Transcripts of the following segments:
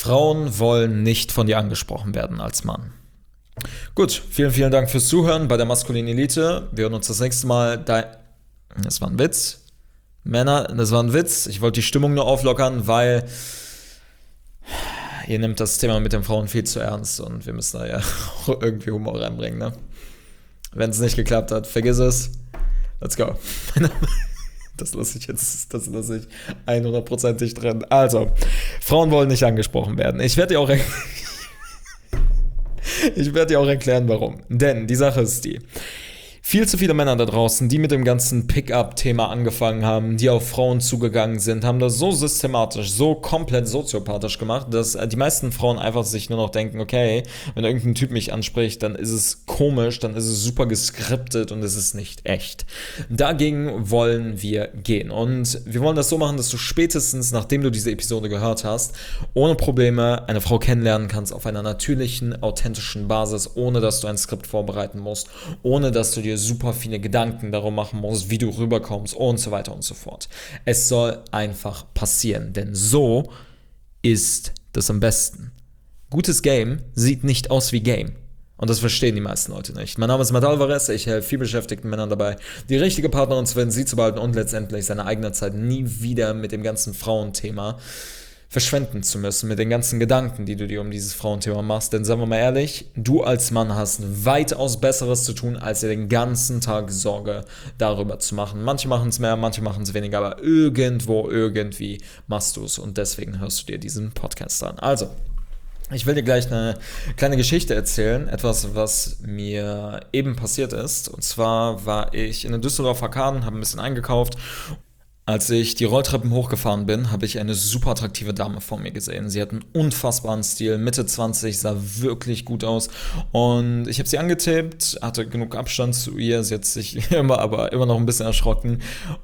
Frauen wollen nicht von dir angesprochen werden als Mann. Gut, vielen Dank fürs Zuhören bei der Maskulinen Elite. Wir hören uns das nächste Mal. Das war ein Witz. Männer, das war ein Witz. Ich wollte die Stimmung nur auflockern, weil ihr nehmt das Thema mit den Frauen viel zu ernst und wir müssen da ja auch irgendwie Humor reinbringen, ne? Wenn es nicht geklappt hat, vergiss es. Let's go. Das lasse ich 100%ig drin. Also, Frauen wollen nicht angesprochen werden. Ich werde dir auch erklären, warum. Denn die Sache ist die: Viel zu viele Männer da draußen, die mit dem ganzen Pickup-Thema angefangen haben, die auf Frauen zugegangen sind, haben das so systematisch, so komplett soziopathisch gemacht, dass die meisten Frauen einfach sich nur noch denken, okay, wenn irgendein Typ mich anspricht, dann ist es komisch, dann ist es super geskriptet und es ist nicht echt. Dagegen wollen wir gehen und wir wollen das so machen, dass du spätestens, nachdem du diese Episode gehört hast, ohne Probleme eine Frau kennenlernen kannst auf einer natürlichen, authentischen Basis, ohne dass du ein Skript vorbereiten musst, ohne dass du dir super viele Gedanken darum machen musst, wie du rüberkommst und so weiter und so fort. Es soll einfach passieren, denn so ist das am besten. Gutes Game sieht nicht aus wie Game. Und das verstehen die meisten Leute nicht. Mein Name ist Matt Alvarez, ich helfe vielbeschäftigten Männern dabei, die richtige Partnerin zu finden, sie zu behalten und letztendlich seine eigene Zeit nie wieder mit dem ganzen Frauenthema verschwenden zu müssen, mit den ganzen Gedanken, die du dir um dieses Frauenthema machst. Denn sagen wir mal ehrlich, du als Mann hast weitaus Besseres zu tun, als dir den ganzen Tag Sorge darüber zu machen. Manche machen es mehr, manche machen es weniger, aber irgendwie machst du es und deswegen hörst du dir diesen Podcast an. Also, ich will dir gleich eine kleine Geschichte erzählen, etwas, was mir eben passiert ist. Und zwar war ich in den Düsseldorfer Arkaden, habe ein bisschen eingekauft. Als ich die Rolltreppen hochgefahren bin, habe ich eine super attraktive Dame vor mir gesehen. Sie hat einen unfassbaren Stil, Mitte 20, sah wirklich gut aus. Und ich habe sie angetippt, hatte genug Abstand zu ihr. Sie hat sich aber immer noch ein bisschen erschrocken.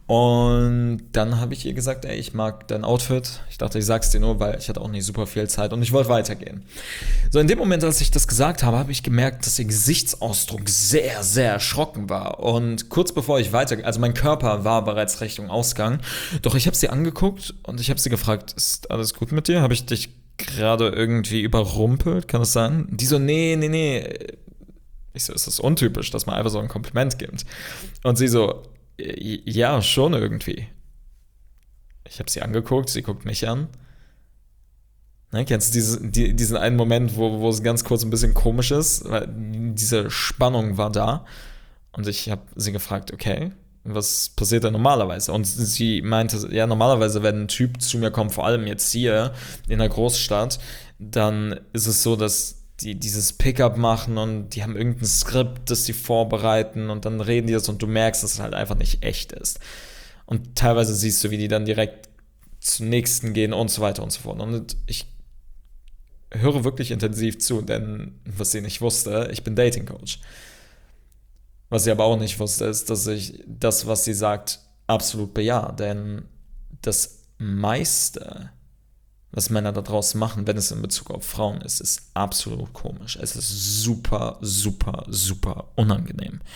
Und dann habe ich ihr gesagt, ey, ich mag dein Outfit. Ich dachte, ich sag's dir nur, weil ich hatte auch nicht super viel Zeit und ich wollte weitergehen. So, in dem Moment, als ich das gesagt habe, habe ich gemerkt, dass ihr Gesichtsausdruck sehr, sehr erschrocken war. Und kurz bevor ich also mein Körper war bereits Richtung Ausgang. Doch ich habe sie angeguckt und ich habe sie gefragt, ist alles gut mit dir? Habe ich dich gerade irgendwie überrumpelt? Kann das sein? Die so, nee. Ich so, ist das untypisch, dass man einfach so ein Kompliment gibt? Und sie so, ja, schon irgendwie. Ich habe sie angeguckt, sie guckt mich an. Ne, kennst du diesen einen Moment, wo es ganz kurz ein bisschen komisch ist? Weil diese Spannung war da. Und ich habe sie gefragt, okay, was passiert da normalerweise? Und sie meinte, ja, normalerweise, wenn ein Typ zu mir kommt, vor allem jetzt hier in der Großstadt, dann ist es so, dass die dieses Pickup machen und die haben irgendein Skript, das sie vorbereiten und dann reden die das und du merkst, dass es halt einfach nicht echt ist. Und teilweise siehst du, wie die dann direkt zum nächsten gehen und so weiter und so fort. Und ich höre wirklich intensiv zu, denn was sie nicht wusste, ich bin Dating Coach. Was sie aber auch nicht wusste, ist, dass ich das, was sie sagt, absolut bejahe. Denn das meiste, was Männer da draußen machen, wenn es in Bezug auf Frauen ist, ist absolut komisch. Es ist super unangenehm.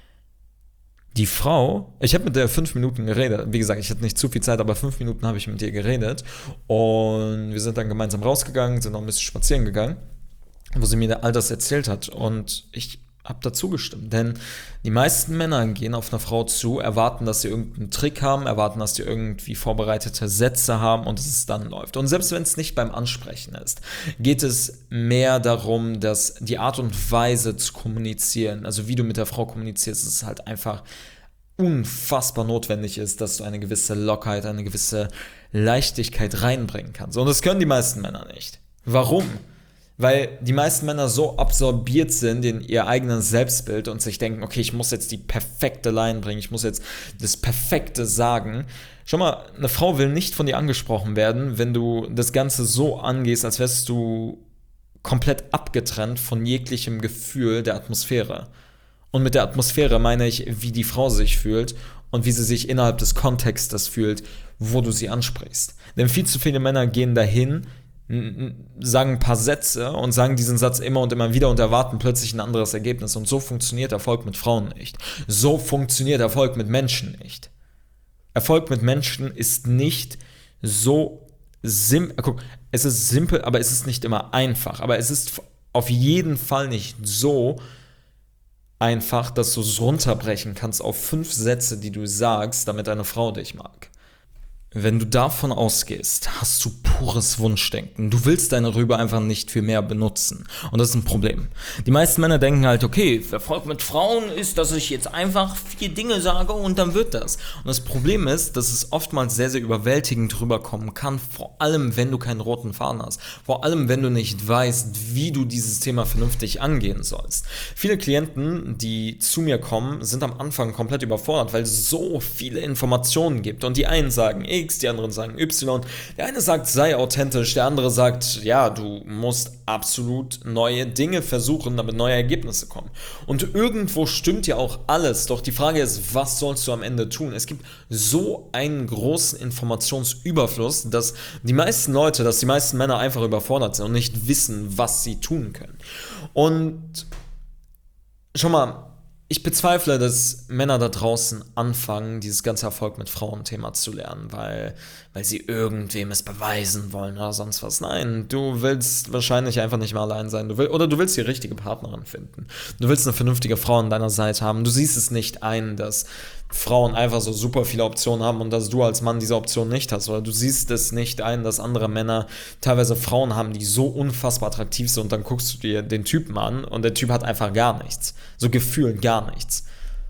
Die Frau, ich habe mit der 5 Minuten geredet. Wie gesagt, ich hatte nicht zu viel Zeit, aber 5 Minuten habe ich mit ihr geredet. Und wir sind dann gemeinsam rausgegangen, sind noch ein bisschen spazieren gegangen, wo sie mir all das erzählt hat. Und ich habe dazu gestimmt, denn die meisten Männer gehen auf eine Frau zu, erwarten, dass sie irgendeinen Trick haben, erwarten, dass sie irgendwie vorbereitete Sätze haben und dass es dann läuft. Und selbst wenn es nicht beim Ansprechen ist, geht es mehr darum, dass die Art und Weise zu kommunizieren, also wie du mit der Frau kommunizierst, ist halt einfach unfassbar notwendig ist, dass du eine gewisse Lockerheit, eine gewisse Leichtigkeit reinbringen kannst. Und das können die meisten Männer nicht. Warum? Weil die meisten Männer so absorbiert sind in ihr eigenes Selbstbild und sich denken, okay, ich muss jetzt die perfekte Line bringen, ich muss jetzt das Perfekte sagen. Schau mal, eine Frau will nicht von dir angesprochen werden, wenn du das Ganze so angehst, als wärst du komplett abgetrennt von jeglichem Gefühl der Atmosphäre. Und mit der Atmosphäre meine ich, wie die Frau sich fühlt und wie sie sich innerhalb des Kontextes fühlt, wo du sie ansprichst. Denn viel zu viele Männer gehen dahin, sagen ein paar Sätze und sagen diesen Satz immer und immer wieder und erwarten plötzlich ein anderes Ergebnis. Und so funktioniert Erfolg mit Frauen nicht. So funktioniert Erfolg mit Menschen nicht. Erfolg mit Menschen ist nicht so guck, es ist simpel, aber es ist nicht immer einfach. Aber es ist auf jeden Fall nicht so einfach, dass du es runterbrechen kannst auf 5 Sätze, die du sagst, damit eine Frau dich mag. Wenn du davon ausgehst, hast du pures Wunschdenken. Du willst deine Rübe einfach nicht für mehr benutzen. Und das ist ein Problem. Die meisten Männer denken halt, okay, Erfolg mit Frauen ist, dass ich jetzt einfach 4 Dinge sage und dann wird das. Und das Problem ist, dass es oftmals sehr, sehr überwältigend rüberkommen kann, vor allem, wenn du keinen roten Faden hast. Vor allem, wenn du nicht weißt, wie du dieses Thema vernünftig angehen sollst. Viele Klienten, die zu mir kommen, sind am Anfang komplett überfordert, weil es so viele Informationen gibt. Und die einen sagen X, die anderen sagen Y. Der eine sagt, sei authentisch, der andere sagt, ja, du musst absolut neue Dinge versuchen, damit neue Ergebnisse kommen. Und irgendwo stimmt ja auch alles, doch die Frage ist, was sollst du am Ende tun? Es gibt so einen großen Informationsüberfluss, dass die meisten Männer einfach überfordert sind und nicht wissen, was sie tun können. Und schau mal, ich bezweifle, dass Männer da draußen anfangen, dieses ganze Erfolg mit Frauen-Thema zu lernen, weil sie irgendwem es beweisen wollen oder sonst was. Nein, du willst wahrscheinlich einfach nicht mehr allein sein. Du willst die richtige Partnerin finden. Du willst eine vernünftige Frau an deiner Seite haben. Du siehst es nicht ein, dass Frauen einfach so super viele Optionen haben und dass du als Mann diese Option nicht hast. Oder du siehst es nicht ein, dass andere Männer teilweise Frauen haben, die so unfassbar attraktiv sind und dann guckst du dir den Typen an und der Typ hat einfach gar nichts. So gefühlt gar nichts.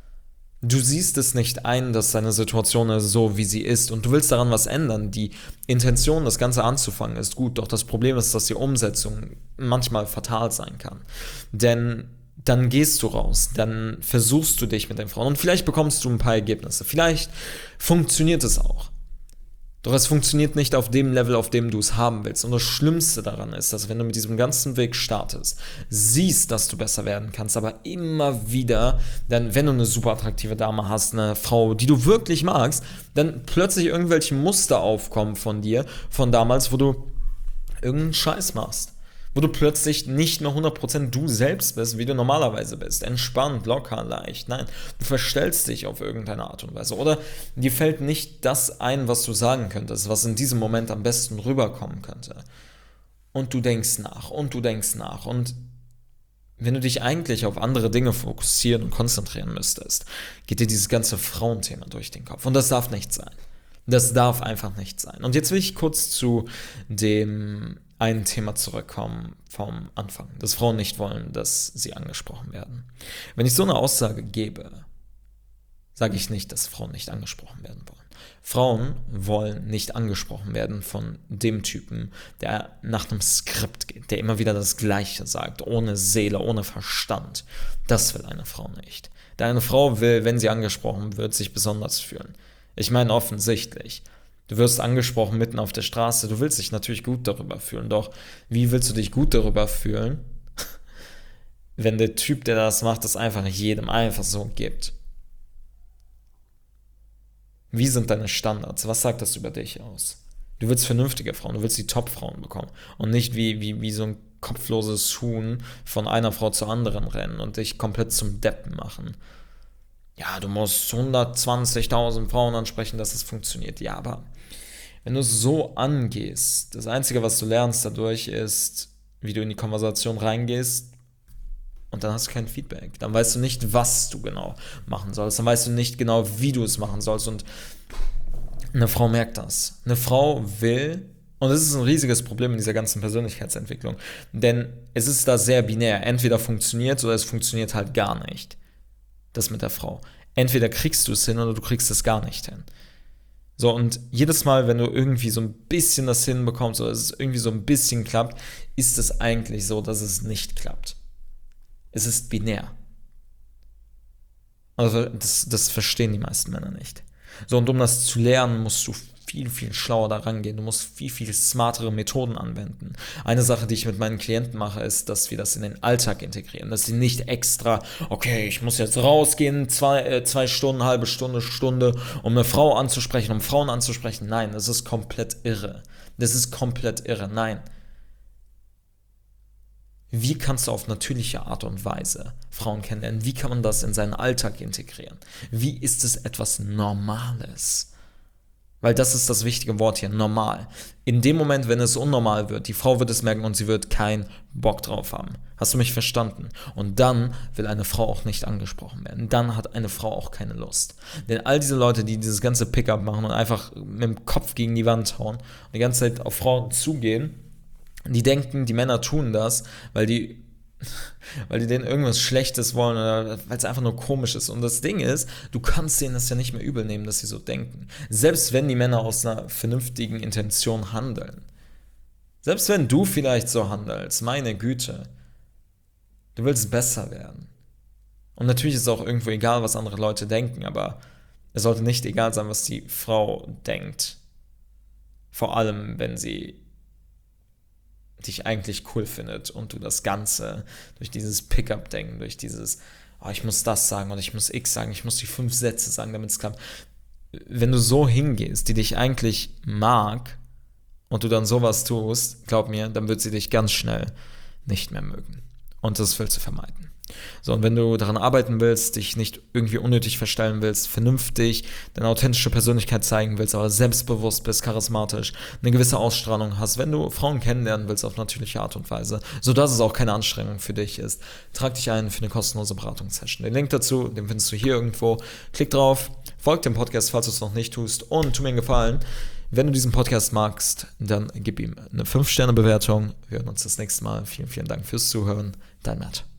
Du siehst es nicht ein, dass seine Situation ist so, wie sie ist und du willst daran was ändern. Die Intention, das Ganze anzufangen, ist gut, doch das Problem ist, dass die Umsetzung manchmal fatal sein kann. Denn dann gehst du raus, dann versuchst du dich mit den Frauen und vielleicht bekommst du ein paar Ergebnisse. Vielleicht funktioniert es auch. Doch es funktioniert nicht auf dem Level, auf dem du es haben willst. Und das Schlimmste daran ist, dass wenn du mit diesem ganzen Weg startest, siehst, dass du besser werden kannst, aber immer wieder, dann, wenn du eine super attraktive Dame hast, eine Frau, die du wirklich magst, dann plötzlich irgendwelche Muster aufkommen von dir, von damals, wo du irgendeinen Scheiß machst. Wo du plötzlich nicht mehr 100% du selbst bist, wie du normalerweise bist. Entspannt, locker, leicht. Nein, du verstellst dich auf irgendeine Art und Weise. Oder dir fällt nicht das ein, was du sagen könntest, was in diesem Moment am besten rüberkommen könnte. Und du denkst nach und du denkst nach. Und wenn du dich eigentlich auf andere Dinge fokussieren und konzentrieren müsstest, geht dir dieses ganze Frauenthema durch den Kopf. Und das darf nicht sein. Das darf einfach nicht sein. Und jetzt will ich kurz zu dem ein Thema zurückkommen vom Anfang, dass Frauen nicht wollen, dass sie angesprochen werden. Wenn ich so eine Aussage gebe, sage ich nicht, dass Frauen nicht angesprochen werden wollen. Frauen wollen nicht angesprochen werden von dem Typen, der nach einem Skript geht, der immer wieder das Gleiche sagt, ohne Seele, ohne Verstand. Das will eine Frau nicht. Denn eine Frau will, wenn sie angesprochen wird, sich besonders fühlen. Ich meine offensichtlich. Du wirst angesprochen mitten auf der Straße, du willst dich natürlich gut darüber fühlen, doch wie willst du dich gut darüber fühlen, wenn der Typ, der das macht, das einfach jedem einfach so gibt? Wie sind deine Standards? Was sagt das über dich aus? Du willst vernünftige Frauen, du willst die Top-Frauen bekommen und nicht wie so ein kopfloses Huhn von einer Frau zur anderen rennen und dich komplett zum Deppen machen. Ja, du musst 120.000 Frauen ansprechen, dass es funktioniert. Ja, aber wenn du es so angehst, das Einzige, was du lernst dadurch, ist, wie du in die Konversation reingehst und dann hast du kein Feedback. Dann weißt du nicht, was du genau machen sollst. Dann weißt du nicht genau, wie du es machen sollst. Und eine Frau merkt das. Eine Frau will, und das ist ein riesiges Problem in dieser ganzen Persönlichkeitsentwicklung, denn es ist da sehr binär. Entweder funktioniert es oder es funktioniert halt gar nicht. Das mit der Frau. Entweder kriegst du es hin oder du kriegst es gar nicht hin. So, und jedes Mal, wenn du irgendwie so ein bisschen das hinbekommst oder es irgendwie so ein bisschen klappt, ist es eigentlich so, dass es nicht klappt. Es ist binär. Also das verstehen die meisten Männer nicht. So, und um das zu lernen, musst du viel, viel schlauer da rangehen. Du musst viel, viel smartere Methoden anwenden. Eine Sache, die ich mit meinen Klienten mache, ist, dass wir das in den Alltag integrieren. Dass sie nicht extra, okay, ich muss jetzt rausgehen, 2 Stunden, halbe Stunde, Stunde, um eine Frau anzusprechen, um Frauen anzusprechen. Nein, das ist komplett irre. Das ist komplett irre. Nein. Wie kannst du auf natürliche Art und Weise Frauen kennenlernen? Wie kann man das in seinen Alltag integrieren? Wie ist es etwas Normales? Weil das ist das wichtige Wort hier, normal. In dem Moment, wenn es unnormal wird, die Frau wird es merken und sie wird keinen Bock drauf haben. Hast du mich verstanden? Und dann will eine Frau auch nicht angesprochen werden. Dann hat eine Frau auch keine Lust. Denn all diese Leute, die dieses ganze Pickup machen und einfach mit dem Kopf gegen die Wand hauen und die ganze Zeit auf Frauen zugehen, die denken, die Männer tun das, weil die denen irgendwas Schlechtes wollen oder weil es einfach nur komisch ist. Und das Ding ist, du kannst denen das ja nicht mehr übel nehmen, dass sie so denken. Selbst wenn die Männer aus einer vernünftigen Intention handeln. Selbst wenn du vielleicht so handelst, meine Güte. Du willst besser werden. Und natürlich ist es auch irgendwo egal, was andere Leute denken, aber es sollte nicht egal sein, was die Frau denkt. Vor allem, wenn sie dich eigentlich cool findet und du das Ganze durch dieses Pickup-Denken, durch dieses, oh, ich muss das sagen und ich muss X sagen, ich muss die 5 Sätze sagen, damit es klappt. Wenn du so hingehst, die dich eigentlich mag und du dann sowas tust, glaub mir, dann wird sie dich ganz schnell nicht mehr mögen. Und das willst du vermeiden. So, und wenn du daran arbeiten willst, dich nicht irgendwie unnötig verstellen willst, vernünftig deine authentische Persönlichkeit zeigen willst, aber selbstbewusst bist, charismatisch, eine gewisse Ausstrahlung hast, wenn du Frauen kennenlernen willst auf natürliche Art und Weise, sodass es auch keine Anstrengung für dich ist, trag dich ein für eine kostenlose Beratungssession. Den Link dazu, den findest du hier irgendwo. Klick drauf, folg dem Podcast, falls du es noch nicht tust und tu mir einen Gefallen. Wenn du diesen Podcast magst, dann gib ihm eine 5-Sterne-Bewertung. Wir hören uns das nächste Mal. Vielen, vielen Dank fürs Zuhören. Dein Matt.